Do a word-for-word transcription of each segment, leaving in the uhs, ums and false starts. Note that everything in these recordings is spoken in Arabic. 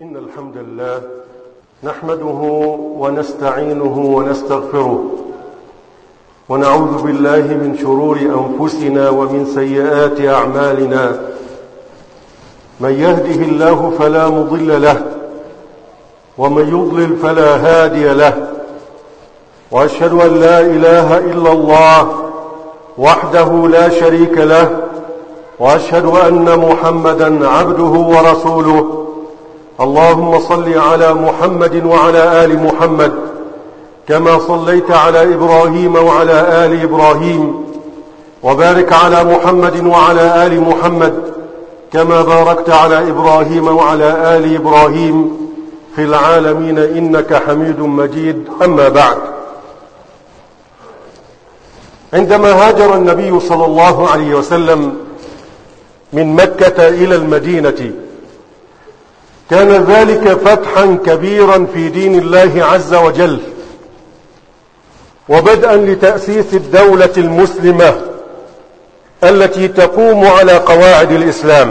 إن الحمد لله نحمده ونستعينه ونستغفره ونعوذ بالله من شرور أنفسنا ومن سيئات أعمالنا. من يهده الله فلا مضل له ومن يضلل فلا هادي له، وأشهد أن لا إله إلا الله وحده لا شريك له، وأشهد أن محمدا عبده ورسوله. اللهم صل على محمد وعلى آل محمد كما صليت على إبراهيم وعلى آل إبراهيم، وبارك على محمد وعلى آل محمد كما باركت على إبراهيم وعلى آل إبراهيم في العالمين إنك حميد مجيد. أما بعد، عندما هاجر النبي صلى الله عليه وسلم من مكة إلى المدينة كان ذلك فتحا كبيرا في دين الله عز وجل، وبدءا لتأسيس الدولة المسلمة التي تقوم على قواعد الإسلام.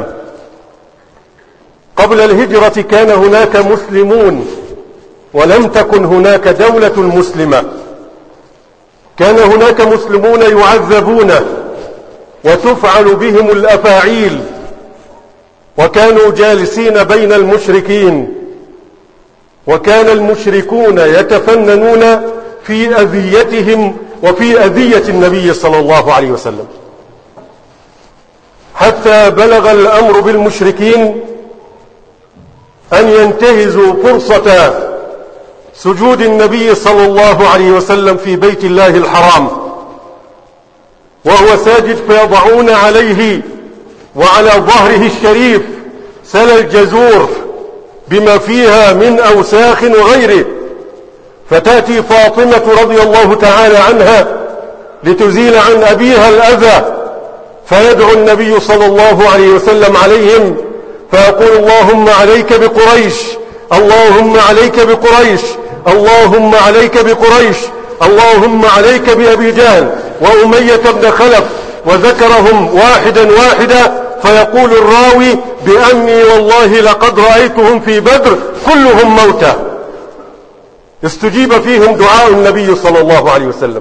قبل الهجرة كان هناك مسلمون ولم تكن هناك دولة مسلمة. كان هناك مسلمون يعذبون وتفعل بهم الأفاعيل، وكانوا جالسين بين المشركين، وكان المشركون يتفننون في أذيتهم وفي أذية النبي صلى الله عليه وسلم، حتى بلغ الأمر بالمشركين أن ينتهزوا فرصة سجود النبي صلى الله عليه وسلم في بيت الله الحرام وهو ساجد، فيضعون عليه وعلى ظهره الشريف سل الجزور بما فيها من أوساخ وغيره، فتأتي فاطمة رضي الله تعالى عنها لتزيل عن أبيها الأذى، فيدعو النبي صلى الله عليه وسلم عليهم فيقول: اللهم عليك بقريش، اللهم عليك بقريش، اللهم عليك بقريش، اللهم عليك بأبي جهل وأمية بن خلف، وذكرهم واحدا واحدا، فيقول الراوي: بأني والله لقد رأيتهم في بدر كلهم موتى. استجيب فيهم دعاء النبي صلى الله عليه وسلم.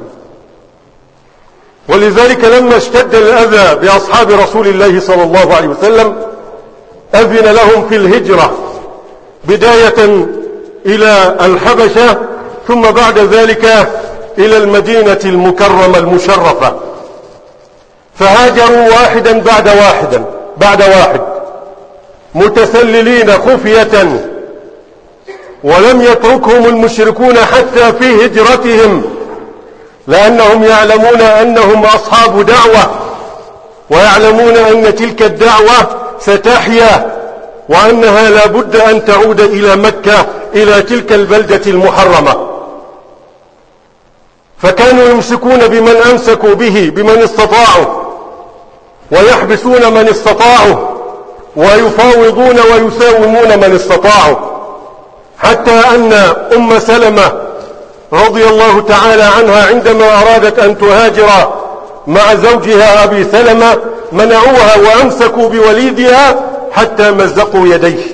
ولذلك لما اشتد الأذى بأصحاب رسول الله صلى الله عليه وسلم أذن لهم في الهجرة، بداية إلى الحبشة ثم بعد ذلك إلى المدينة المكرمة المشرفة، فهاجروا واحدا بعد واحدا بعد واحد متسللين خفية، ولم يتركهم المشركون حتى في هجرتهم، لأنهم يعلمون أنهم أصحاب دعوة، ويعلمون أن تلك الدعوة ستحيا، وأنها لا بد أن تعود إلى مكة، إلى تلك البلدة المحرمة. فكانوا يمسكون بمن أمسكوا به بمن استطاعوا، ويحبسون من استطاعوا، ويفاوضون ويساومون من استطاعوا، حتى أن أم سلمة رضي الله تعالى عنها عندما أرادت أن تهاجر مع زوجها أبي سلمة منعوها وأمسكوا بوليدها حتى مزقوا يديه.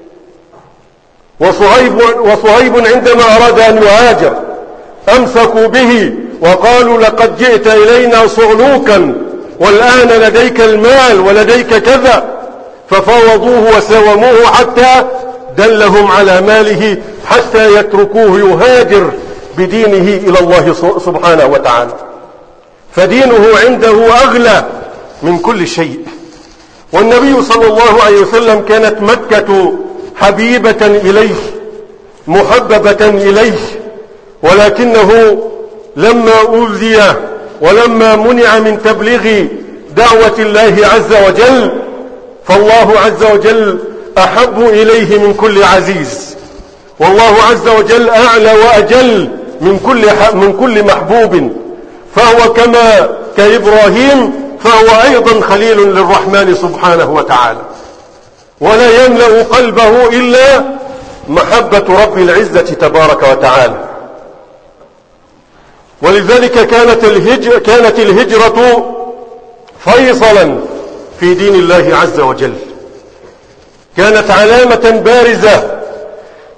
وصهيب, وصهيب عندما أراد أن يهاجر أمسكوا به وقالوا: لقد جئت إلينا صعلوكا والآن لديك المال ولديك كذا، ففاوضوه وساوموه حتى دلهم على ماله حتى يتركوه يهاجر بدينه إلى الله سبحانه وتعالى. فدينه عنده أغلى من كل شيء. والنبي صلى الله عليه وسلم كانت مكة حبيبة إليه محببة إليه، ولكنه لما أوذي ولما منع من تبليغ دعوة الله عز وجل، فالله عز وجل أحب إليه من كل عزيز، والله عز وجل أعلى وأجل من كل من كل محبوب، فهو كما كإبراهيم فهو أيضا خليل للرحمن سبحانه وتعالى، ولا يملأ قلبه إلا محبة رب العزة تبارك وتعالى. ولذلك كانت الهجرة, كانت الهجرة فيصلا في دين الله عز وجل، كانت علامة بارزة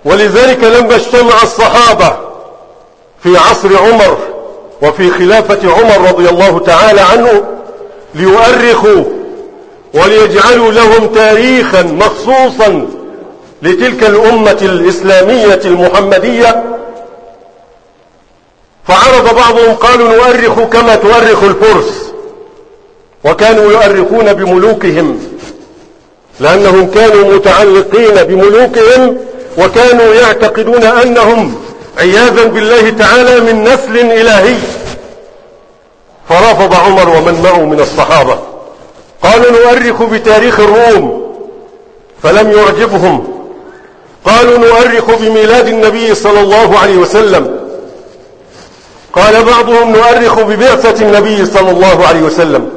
ولذلك لما اجتمع الصحابة في عصر عمر وفي خلافة عمر رضي الله تعالى عنه ليؤرخوا وليجعلوا لهم تاريخا مخصوصا لتلك الأمة الإسلامية المحمدية، فعرض بعضهم قالوا نؤرخ كما تؤرخ الفرس، وكانوا يؤرخون بملوكهم لأنهم كانوا متعلقين بملوكهم، وكانوا يعتقدون أنهم عياذا بالله تعالى من نسل إلهي. فرفض عمر ومن معه من الصحابة، قالوا نؤرخ بتاريخ الروم، فلم يعجبهم. قالوا نؤرخ بميلاد النبي صلى الله عليه وسلم، قال بعضهم نؤرخ ببعثة النبي صلى الله عليه وسلم.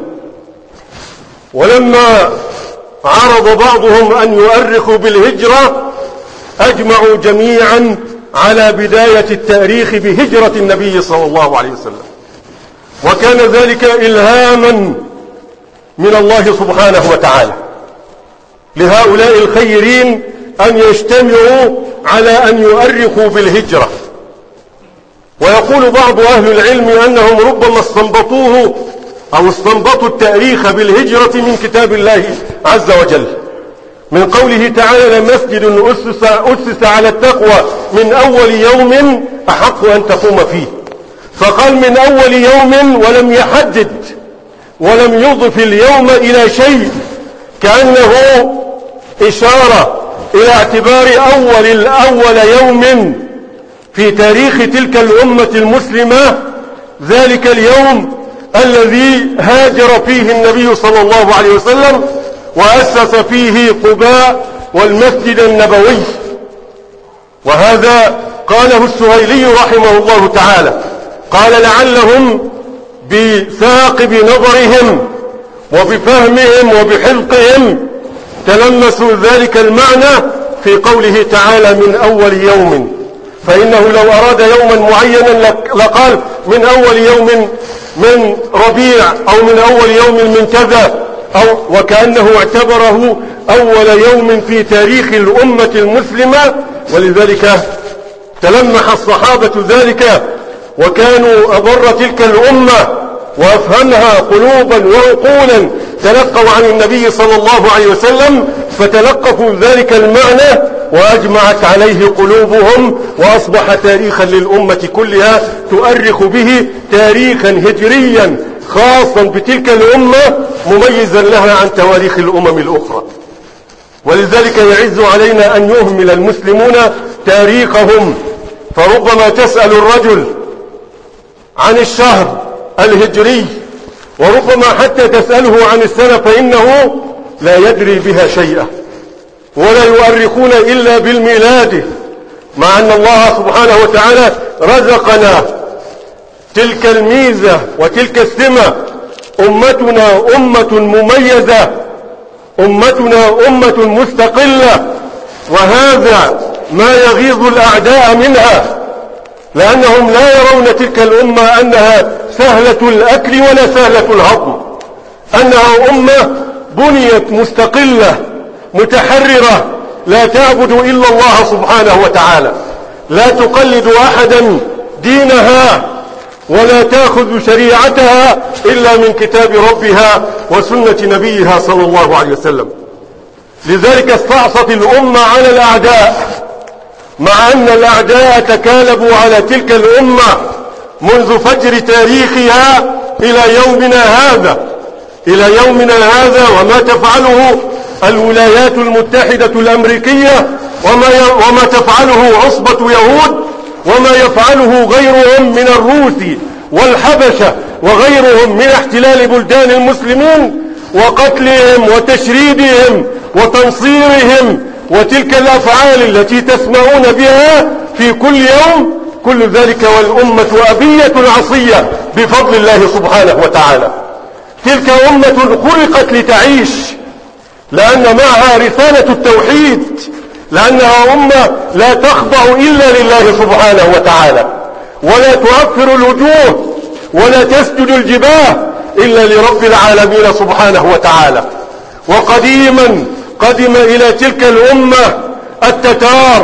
ولما عرض بعضهم أن يؤرخوا بالهجرة أجمعوا جميعا على بداية التاريخ بهجرة النبي صلى الله عليه وسلم، وكان ذلك إلهاما من الله سبحانه وتعالى لهؤلاء الخيرين أن يجتمعوا على أن يؤرخوا بالهجرة. ويقول بعض أهل العلم أنهم ربما استنبطوه أو استنبطوا التاريخ بالهجرة من كتاب الله عز وجل، من قوله تعالى لمسجد أسس, أسس على التقوى من أول يوم أحق أن تقوم فيه، فقال من أول يوم ولم يحدد ولم يضف اليوم إلى شيء، كأنه إشارة إلى اعتبار أول الأول يوم في تاريخ تلك الأمة المسلمة ذلك اليوم الذي هاجر فيه النبي صلى الله عليه وسلم وأسس فيه قباء والمسجد النبوي. وهذا قاله السهيلي رحمه الله تعالى، قال لعلهم بثاقب نظرهم وبفهمهم وبحلقهم تلمسوا ذلك المعنى في قوله تعالى من أول يوم، فإنه لو أراد يوما معينا لقال من أول يوم من ربيع أو من أول يوم من كذا، أو وكأنه اعتبره أول يوم في تاريخ الأمة المسلمة. ولذلك تلمح الصحابة ذلك وكانوا أبر تلك الأمة وأفهمها قلوبا وعقولا، تلقوا عن النبي صلى الله عليه وسلم فتلقفوا ذلك المعنى وأجمعت عليه قلوبهم، وأصبح تاريخا للأمة كلها تؤرخ به تاريخا هجريا خاصا بتلك الأمة مميزا لها عن تواريخ الأمم الأخرى. ولذلك يعز علينا أن يهمل المسلمون تاريخهم، فربما تسأل الرجل عن الشهر الهجري وربما حتى تسأله عن السنة فإنه لا يدري بها شيئا، ولا يؤرخون إلا بالميلاد، مع أن الله سبحانه وتعالى رزقنا تلك الميزة وتلك السمة. أمتنا أمة مميزة، أمتنا أمة مستقلة، وهذا ما يغيظ الأعداء منها، لأنهم لا يرون تلك الأمة أنها سهلة الأكل ولا سهلة الهضم، أنها أمة بنيت مستقلة متحررة لا تعبد إلا الله سبحانه وتعالى، لا تقلد أحدا دينها ولا تأخذ شريعتها إلا من كتاب ربها وسنة نبيها صلى الله عليه وسلم. لذلك استعصت الأمة على الأعداء، مع أن الأعداء تكالبوا على تلك الأمة منذ فجر تاريخها إلى يومنا هذا إلى يومنا هذا وما تفعله الولايات المتحدة الأمريكية وما وما تفعله عصبة يهود وما يفعله غيرهم من الروس والحبشة وغيرهم من احتلال بلدان المسلمين وقتلهم وتشريدهم وتنصيرهم وتلك الأفعال التي تسمعون بها في كل يوم، كل ذلك والأمة أبية عصية بفضل الله سبحانه وتعالى. تلك أمة خلقت لتعيش، لأن معها رسالة التوحيد، لأنها أمة لا تخضع إلا لله سبحانه وتعالى، ولا تؤثر الوجوه ولا تسجد الجباه إلا لرب العالمين سبحانه وتعالى. وقديما قدم إلى تلك الأمة التتار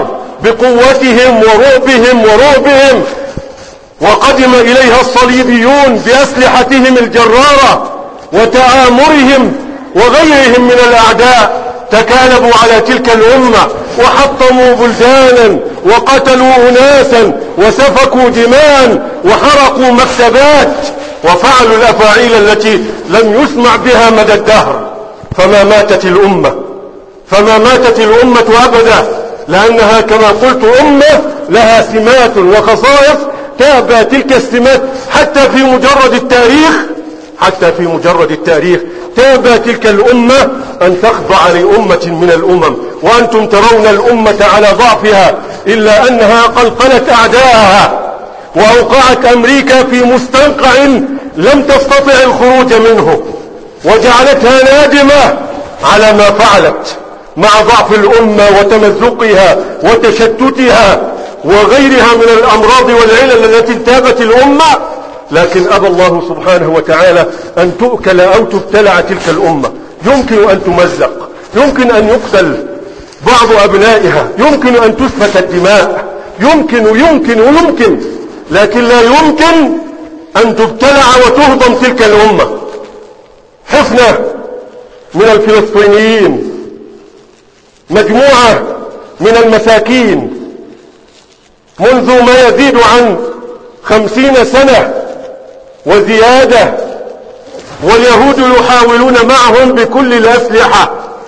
بقوتهم ورعبهم ورعبهم، وقدم إليها الصليبيون بأسلحتهم الجرارة وتآمرهم وغيرهم من الأعداء، تكالبوا على تلك الأمة وحطموا بلدانا وقتلوا أناسا وسفكوا دماء وحرقوا مكتبات وفعلوا الأفاعيل التي لم يسمع بها مدى الدهر. فما ماتت الأمة فما ماتت الأمة أبدا، لأنها كما قلت أمة لها سمات وخصائص تأبى تلك السمات حتى في مجرد التاريخ حتى في مجرد التاريخ تأبى تلك الأمة أن تخضع لأمة من الأمم. وأنتم ترون الأمة على ضعفها، إلا أنها قلقلت أعداءها وأوقعت أمريكا في مستنقع لم تستطع الخروج منه، وجعلتها نادمة على ما فعلت مع ضعف الأمة وتمزقها وتشتتها وغيرها من الأمراض والعلل التي انتابت الأمة. لكن أبى الله سبحانه وتعالى أن تؤكل أو تبتلع تلك الأمة. يمكن أن تمزق، يمكن أن يقتل بعض أبنائها، يمكن أن تسفك الدماء، يمكن ويمكن ويمكن، لكن لا يمكن أن تبتلع وتهضم تلك الأمة. حفنة من الفلسطينيين، مجموعة من المساكين منذ ما يزيد عن خمسين سنة وزيادة، واليهود يحاولون معهم بكل الأسلحة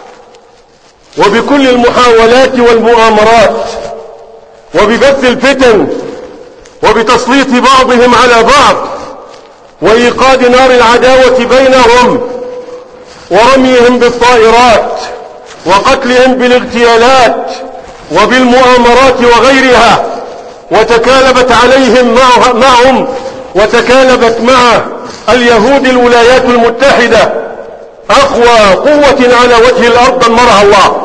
وبكل المحاولات والمؤامرات وببث الفتن وبتسليط بعضهم على بعض وإيقاد نار العداوة بينهم ورميهم بالطائرات وقتلهم بالاغتيالات وبالمؤامرات وغيرها. وتكالبت عليهم معهم وتكالبت مع اليهود الولايات المتحدة، أقوى قوة على وجه الأرض دمرها الله.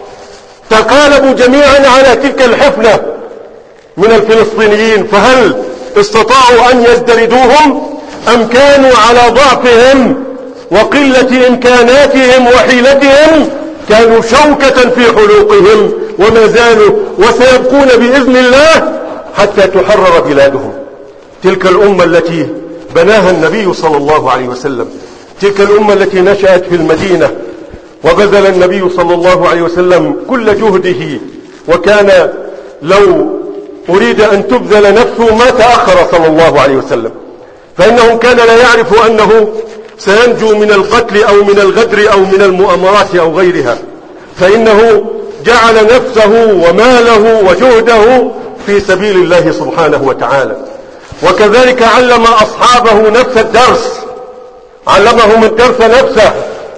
تكالبوا جميعا على تلك الحفنة من الفلسطينيين، فهل استطاعوا أن يزدردوهم أم كانوا على ضعفهم وقلة إمكاناتهم وحيلتهم كانوا شوكة في حلوقهم وما زالوا وسيبقون بإذن الله حتى تحرر بلادهم. تلك الأمة التي بناها النبي صلى الله عليه وسلم، تلك الأمة التي نشأت في المدينة وبذل النبي صلى الله عليه وسلم كل جهده، وكان لو أريد أن تبذل نفسه ما تأخر صلى الله عليه وسلم، فإنه كان لا يعرف أنه سينجو من القتل أو من الغدر أو من المؤامرات أو غيرها، فإنه جعل نفسه وماله وجهده في سبيل الله سبحانه وتعالى. وكذلك علم أصحابه نفس الدرس، علمهم الدرس نفسه.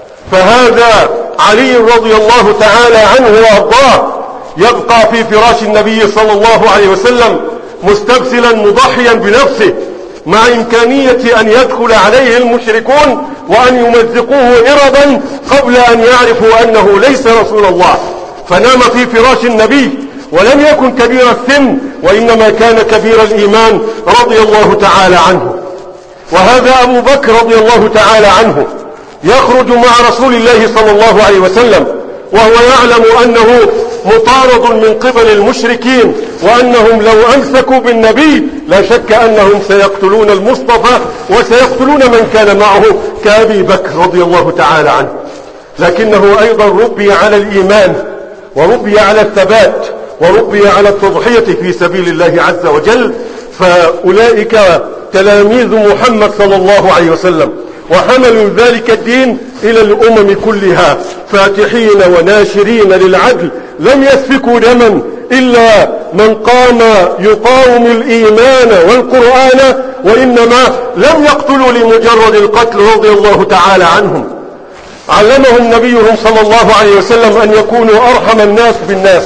فهذا علي رضي الله تعالى عنه وأرضاه يبقى في فراش النبي صلى الله عليه وسلم مستبسلا مضحيا بنفسه، مع إمكانية أن يدخل عليه المشركون وأن يمزقوه إربا قبل أن يعرفوا أنه ليس رسول الله. فنام في فراش النبي ولم يكن كبير السن، وإنما كان كبير الإيمان رضي الله تعالى عنه. وهذا أبو بكر رضي الله تعالى عنه يخرج مع رسول الله صلى الله عليه وسلم وهو يعلم أنه مطارد من قبل المشركين، وأنهم لو أمسكوا بالنبي لا شك أنهم سيقتلون المصطفى وسيقتلون من كان معه كأبي بكر رضي الله تعالى عنه. لكنه أيضا ربي على الإيمان وربي على الثبات وربي على التضحية في سبيل الله عز وجل. فأولئك تلاميذ محمد صلى الله عليه وسلم، وحملوا ذلك الدين إلى الأمم كلها فاتحين وناشرين للعدل، لم يسفكوا دما إلا من قام يقاوم الإيمان والقرآن، وإنما لم يقتلوا لمجرد القتل رضي الله تعالى عنهم. علمهم نبيهم صلى الله عليه وسلم أن يكونوا أرحم الناس بالناس،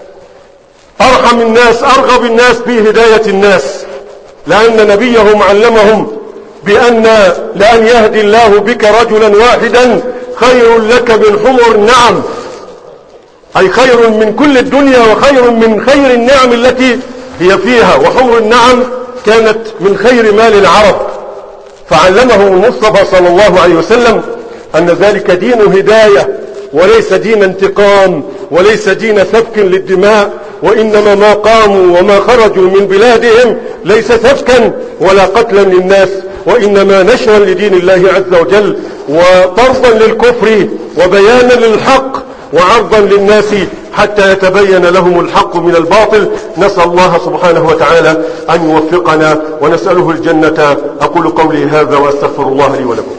أرحم الناس، أرغب الناس في هداية الناس، لأن نبيهم علمهم بأن لأن يهدي الله بك رجلا واحدا خير لك من حمر النعم، أي خير من كل الدنيا وخير من خير النعم التي هي فيها، وحمر النعم كانت من خير مال العرب. فعلمه المصطفى صلى الله عليه وسلم أن ذلك دين هداية وليس دين انتقام وليس دين سفك للدماء وإنما ما قاموا وما خرجوا من بلادهم ليس سفكا ولا قتلا للناس، وإنما نشرا لدين الله عز وجل وطردا للكفر وبيانا للحق وعرضا للناس حتى يتبين لهم الحق من الباطل. نسأل الله سبحانه وتعالى أن يوفقنا ونسأله الجنة. أقول قولي هذا وأستغفر الله لي ولكم.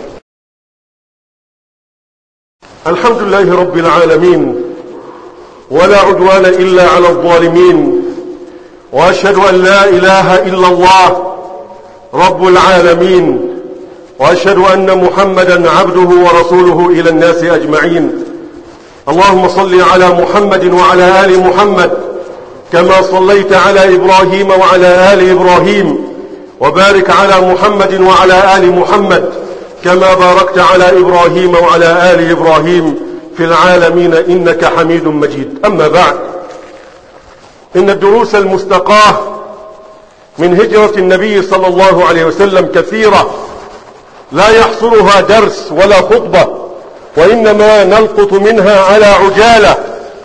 الحمد لله رب العالمين، ولا عدوان إلا على الظالمين، وأشهد أن لا إله إلا الله رب العالمين، وأشهد أن محمدا عبده ورسوله إلى الناس أجمعين. اللهم صل على محمد وعلى آل محمد كما صليت على إبراهيم وعلى آل إبراهيم، وبارك على محمد وعلى آل محمد كما باركت على إبراهيم وعلى آل إبراهيم في العالمين إنك حميد مجيد. أما بعد، إن الدروس المستقاة من هجرة النبي صلى الله عليه وسلم كثيرة لا يحصرها درس ولا خطبة، وإنما نلقط منها على عجالة،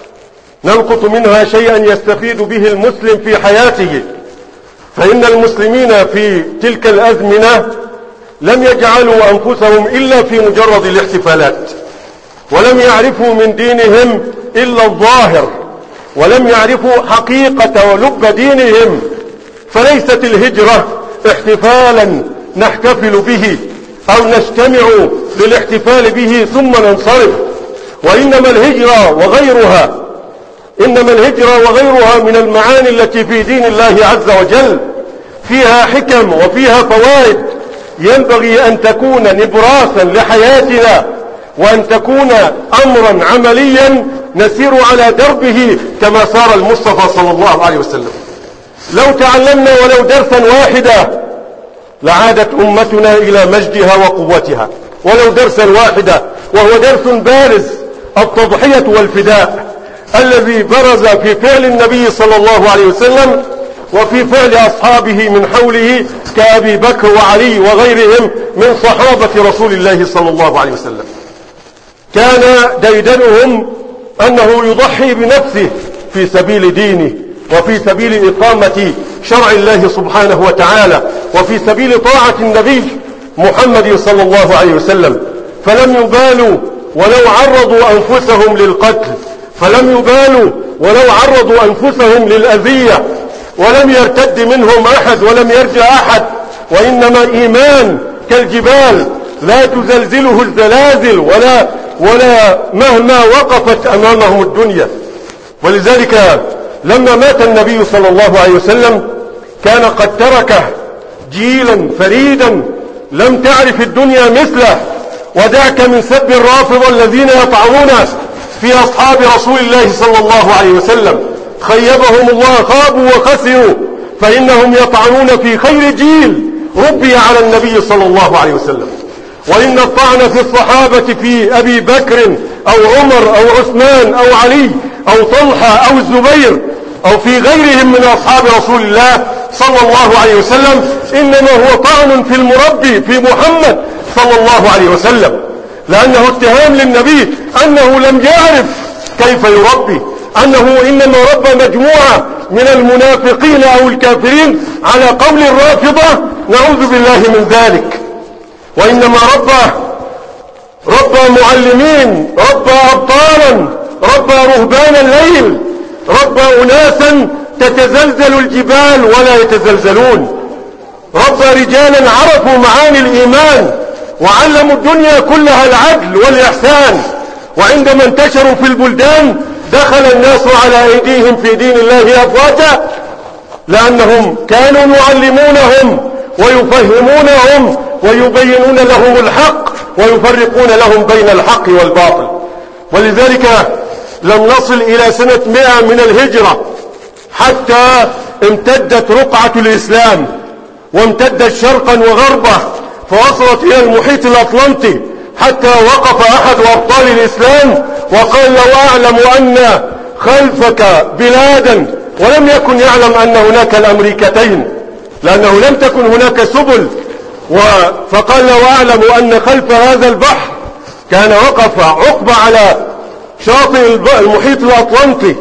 نلقط منها شيئا يستفيد به المسلم في حياته. فإن المسلمين في تلك الأزمنة لم يجعلوا أنفسهم إلا في مجرد الاحتفالات، ولم يعرفوا من دينهم إلا الظاهر، ولم يعرفوا حقيقة ولب دينهم. فليست الهجرة احتفالا نحتفل به أو نجتمع للاحتفال به ثم ننصرف، وإنما الهجرة وغيرها إنما الهجرة وغيرها من المعاني التي في دين الله عز وجل فيها حكم وفيها فوائد ينبغي أن تكون نبراسا لحياتنا، وأن تكون أمرا عمليا نسير على دربه كما سار المصطفى صلى الله عليه وسلم. لو تعلمنا ولو درسا واحدا لعادت أمتنا إلى مجدها وقوتها، ولو درسا واحدا، وهو درس بارز، التضحية والفداء الذي برز في فعل النبي صلى الله عليه وسلم وفي فعل أصحابه من حوله كأبي بكر وعلي وغيرهم من صحابة رسول الله صلى الله عليه وسلم. كان ديدنهم أنه يضحي بنفسه في سبيل دينه، وفي سبيل إقامة شرع الله سبحانه وتعالى، وفي سبيل طاعة النبي محمد صلى الله عليه وسلم. فلم يبالوا ولو عرضوا أنفسهم للقتل، فلم يبالوا ولو عرضوا أنفسهم للأذية، ولم يرتد منهم أحد ولم يرجع أحد، وإنما إيمان كالجبال لا تزلزله الزلازل ولا, ولا مهما وقفت أمامهم الدنيا. ولذلك لما مات النبي صلى الله عليه وسلم كان قد تركه جيلا فريدا لم تعرف الدنيا مثله. ودعك من سب الرافضة الذين يطعنون في أصحاب رسول الله صلى الله عليه وسلم، خيبهم الله، خابوا وخسروا، فإنهم يطعنون في خير جيل ربي على النبي صلى الله عليه وسلم. وإن الطعن في الصحابة في أبي بكر أو عمر أو عثمان أو علي أو طلحة أو الزبير أو في غيرهم من أصحاب رسول الله صلى الله عليه وسلم إنما هو طعن في المربي في محمد صلى الله عليه وسلم، لأنه اتهام للنبي أنه لم يعرف كيف يربي، أنه إنما ربى مجموعة من المنافقين أو الكافرين على قول الرافضة، نعوذ بالله من ذلك. وإنما ربى ربى معلمين، ربى أبطالا، ربى رهبان الليل، ربى أناسا تتزلزل الجبال ولا يتزلزلون، ربى رجالا عرفوا معاني الإيمان وعلموا الدنيا كلها العدل والإحسان. وعندما انتشروا في البلدان دخل الناس على أيديهم في دين الله أفواجا، لأنهم كانوا يعلمونهم ويفهمونهم ويبينون لهم الحق ويفرقون لهم بين الحق والباطل. ولذلك لم نصل إلى سنة مئة من الهجرة حتى امتدت رقعة الإسلام وامتدت شرقا وغربا، فوصلت إلى المحيط الأطلنطي، حتى وقف أحد أبطال الإسلام وقال: لو أعلم أن خلفك بلادا، ولم يكن يعلم أن هناك الأمريكتين لأنه لم تكن هناك سبل، فقال: لو أعلم أن خلف هذا البحر، كان وقف عقبة على شاطئ المحيط الأطلنطي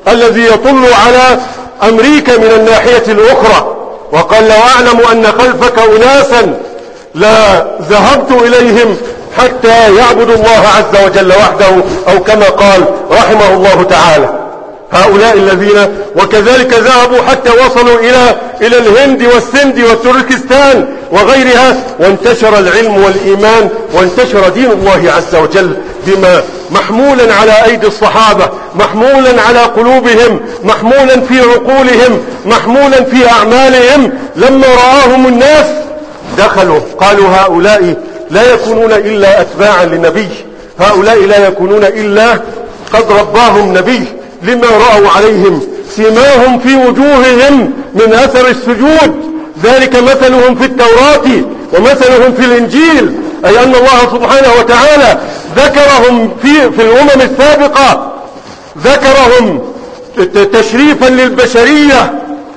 الذي يطل على أمريكا من الناحية الأخرى، وقال لو أعلم أن خلفك أناسا لا ذهبت إليهم حتى يعبدوا الله عز وجل وحده، أو كما قال رحمه الله تعالى. هؤلاء الذين وكذلك ذهبوا حتى وصلوا إلى إلى الهند والسند وتركستان وغيرها، وانتشر العلم والإيمان وانتشر دين الله عز وجل بما محمولا على أيدي الصحابة، محمولا على قلوبهم، محمولا في عقولهم، محمولا في أعمالهم. لما رآهم الناس دخلوا قالوا هؤلاء لا يكونون إلا أتباعا لنبي، هؤلاء لا يكونون إلا قد رباهم نبي، لما رأوا عليهم سماهم في وجوههم من أثر السجود، ذلك مثلهم في التوراة ومثلهم في الإنجيل، أي أن الله سبحانه وتعالى ذكرهم في, في الأمم السابقة، ذكرهم تشريفا للبشرية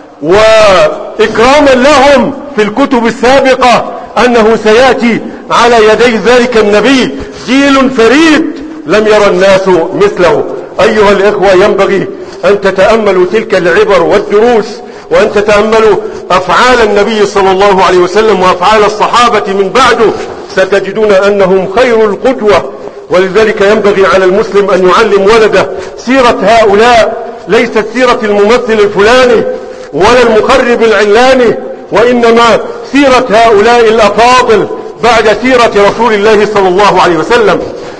وإكراما لهم في الكتب السابقة، أنه سيأتي على يدي ذلك النبي جيل فريد لم يرى الناس مثله. أيها الإخوة، ينبغي أن تتأملوا تلك العبر والدروس، وأن تتأملوا أفعال النبي صلى الله عليه وسلم وأفعال الصحابة من بعده، ستجدون أنهم خير القدوة. ولذلك ينبغي على المسلم أن يعلم ولده سيرة هؤلاء، ليست سيرة الممثل الفلاني ولا المخرب العلاني، وإنما سيرة هؤلاء الأفاضل بعد سيرة رسول الله صلى الله عليه وسلم.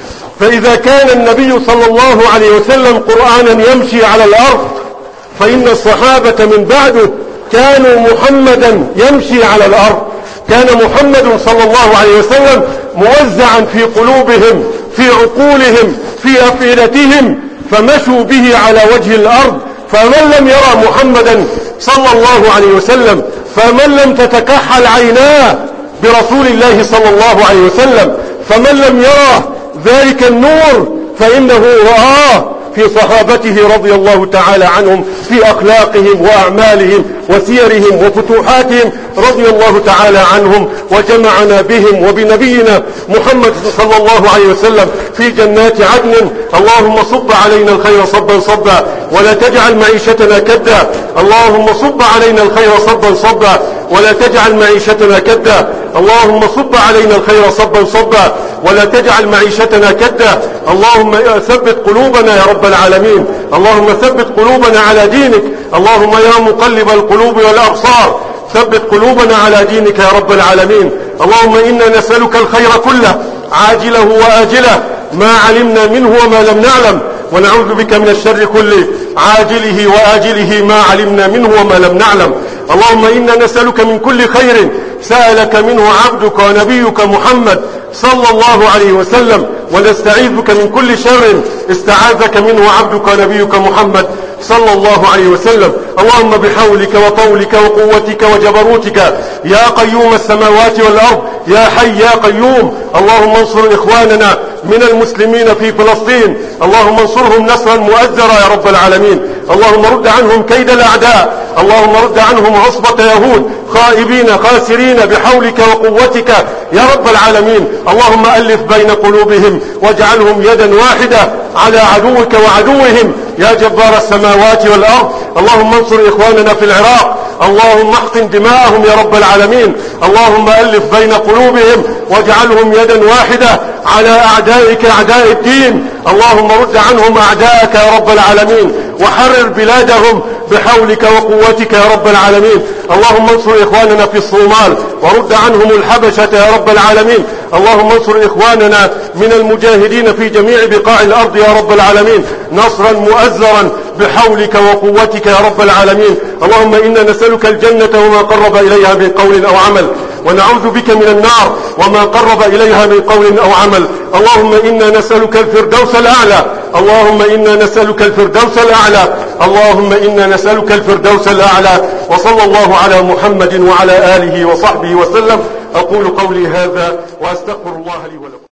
فإذا كان النبي صلى الله عليه وسلم قرآنا يمشي على الأرض، فإن الصحابة من بعده كانوا محمدا يمشي على الأرض، كان محمد صلى الله عليه وسلم موزعا في قلوبهم، في عقولهم، في أفئدتهم، فمشوا به على وجه الأرض. فمن لم يرى محمدا صلى الله عليه وسلم، فمن لم تتكحل عيناه برسول الله صلى الله عليه وسلم، فمن لم يرى ذلك النور فإنه رآه في صحابته رضي الله تعالى عنهم، في أخلاقهم وأعمالهم وسيرهم وفتوحاتهم رضي الله تعالى عنهم، وجمعنا بهم وبنبينا محمد صلى الله عليه وسلم في جنات عدن. اللهم صب علينا الخير صبا صبا ولا تجعل معيشتنا كدا، اللهم صب علينا الخير صبا صبا ولا تجعل معيشتنا كدا، اللهم صب علينا الخير صبا صبا ولا تجعل معيشتنا كدا. اللهم ثبت قلوبنا يا رب العالمين، اللهم ثبت قلوبنا على دينك، اللهم يا مقلب القلوب والأبصار ثبت قلوبنا على دينك يا رب العالمين. اللهم إنا نسألك الخير كله عاجله وآجله ما علمنا منه وما لم نعلم، ونعوذ بك من الشر كله عاجله وآجله ما علمنا منه وما لم نعلم. اللهم إنا نسألك من كل خير سألك منه عبدك ونبيك محمد صلى الله عليه وسلم، ونستعيذك من كل شر استعاذك منه عبدك ونبيك محمد صلى الله عليه وسلم. اللهم بحولك وطولك وقوتك وجبروتك يا قيوم السماوات والأرض يا حي يا قيوم، اللهم انصر إخواننا من المسلمين في فلسطين، اللهم انصرهم نصرا مؤزرا يا رب العالمين. اللهم رد عنهم كيد الأعداء، اللهم رد عنهم عصبة يهود خائبين خاسرين بحولك وقوتك يا رب العالمين. اللهم ألف بين قلوبهم واجعلهم يدا واحدة على عدوك وعدوهم يا جبار السماوات والأرض. اللهم انصر إخواننا في العراق، اللهم احقن دماءهم يا رب العالمين. اللهم ألف بين قلوبهم واجعلهم يدا واحدة على أعدائك أعداء الدين. اللهم رد عنهم أعداءك يا رب العالمين، وحرر بلادهم بحولك وقوتك يا رب العالمين. اللهم انصر إخواننا في الصومال ورد عنهم الحبشة يا رب العالمين. اللهم انصر إخواننا من المجاهدين في جميع بقاع الأرض يا رب العالمين نصرا مؤزرا بحولك وقوتك يا رب العالمين. اللهم إنا نسألك الجنة وما قرب إليها من قول أو عمل، ونعوذ بك من النار وما قرب إليها من قول أو عمل. اللهم إنا نسألك الفردوس الأعلى، اللهم إنا نسألك الفردوس الأعلى، اللهم إنا نسألك الفردوس الأعلى. وصلى الله على محمد وعلى آله وصحبه وسلم. أقول قولي هذا وأستغفر الله لي ولكم.